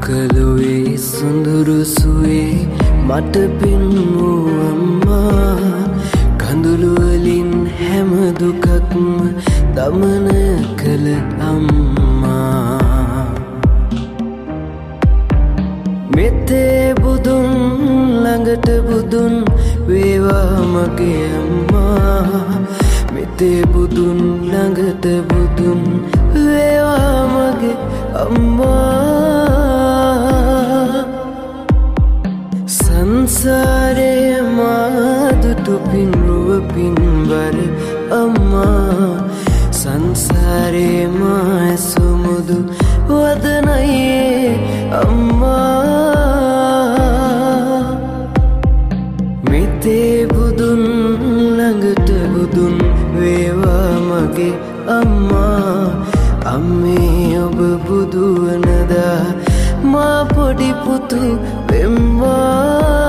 ලෝකලොවේ සොඳුරු සුවේ මට පෙන්වූ අම්මා කඳුළු වලින් හැම දුකක්ම දමන කළ අම්මා මෙතේ බුදුන් ළඟට බුදුන් වේවා මගේ අම්මා මෙතේ බුදුන් ළඟට බුදුන් වේවා මගේ අම්මා සංසාරේ මාදුටු පින්රුව පින්වර අම්මා සංසාරේ මා සුමුදු වදනයේ අම්මා මෙතේ බුදුන් ළඟට බුදුන් වේවා මගේ අම්මා අම්මේ ඔබ බුදු වනදා මා පොඩි පුතු වෙම්වා